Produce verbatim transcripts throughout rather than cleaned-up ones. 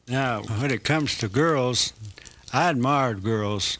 Now, when it comes to girls, I admired girls.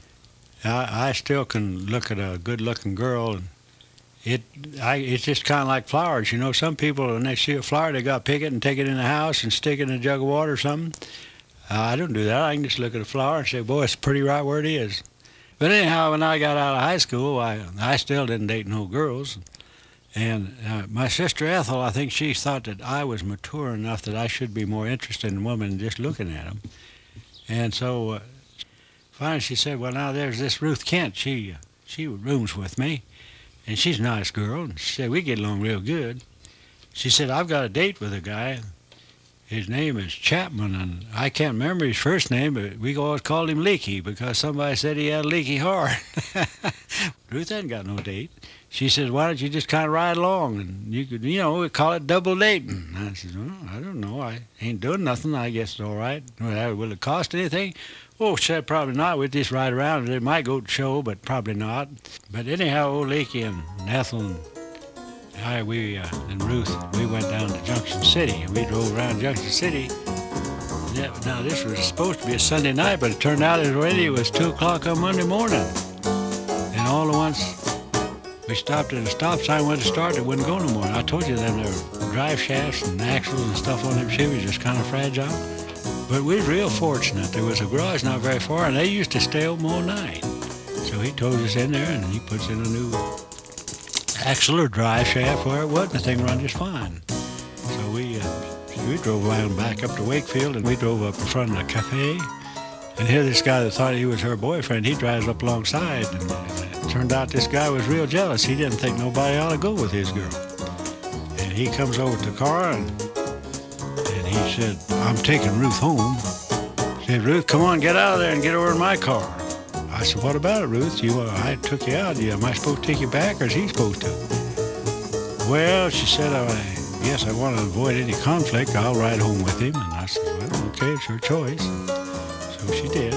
I, I still can look at a good-looking girl, and it, I, it's just kind of like flowers. You know, some people when they see a flower, they got to pick it and take it in the house and stick it in a jug of water or something. Uh, I don't do that. I can just look at a flower and say, "Boy, it's pretty right where it is." But anyhow, when I got out of high school, I I still didn't date no girls. And uh, my sister Ethel, I think she thought that I was mature enough that I should be more interested in women than just looking at them. And so uh, finally she said, "Well, now there's this Ruth Kent. She uh, she rooms with me, and she's a nice girl." And she said, "We get along real good." She said, "I've got a date with a guy. His name is Chapman, and I can't remember his first name, but we always called him Leaky because somebody said he had a leaky heart." Ruth hadn't got no date. She says, "Why don't you just kind of ride along, and you could, you know, we call it double dating." I said, "Well, I don't know. I ain't doing nothing. I guess it's all right. Well, will it cost anything?" "Oh," she said, "probably not. We'd just ride around. It might go to show, but probably not." But anyhow, old Leaky and Ethel and I, we uh, and Ruth, we went down to Junction City, and we drove around Junction City. Yeah, now this was supposed to be a Sunday night, but it turned out it already it was two o'clock on Monday morning. And all at once, we stopped at a stop sign, went to start, it wouldn't go no more. And I told you them there drive shafts and axles and stuff on them Chevys just kind of fragile. But we was real fortunate. There was a garage not very far, and they used to stay open all night. So he tows us in there, and he puts in a new axle or drive shaft where it was, and the thing run just fine. So we uh, we drove around back up to Wakefield, and we drove up in front of the cafe. And here this guy that thought he was her boyfriend, he drives up alongside, and, and it turned out this guy was real jealous. He didn't think nobody ought to go with his girl. And he comes over to the car, and, and he said, "I'm taking Ruth home." He said, "Ruth, come on, get out of there and get over in my car." I said, "What about it, Ruth? You, uh, I took you out. Am I supposed to take you back, or is he supposed to?" "Well," she said, "I guess I want to avoid any conflict. I'll ride home with him." And I said, "Well, okay, it's your choice." So she did.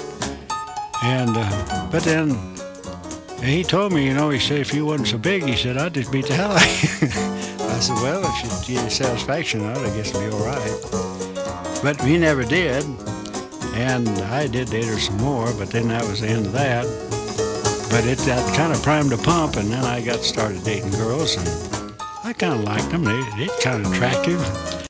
And, uh, but then he told me, you know, he said, "If you wasn't so big," he said, "I'd just beat the hell out of you." I said, "Well, if you get satisfaction out, I guess it'll be all right." But he never did. And I did date her some more, but then that was the end of that. But it that kind of primed the pump, and then I got started dating girls, and I kind of liked them. They, they're kind of attractive.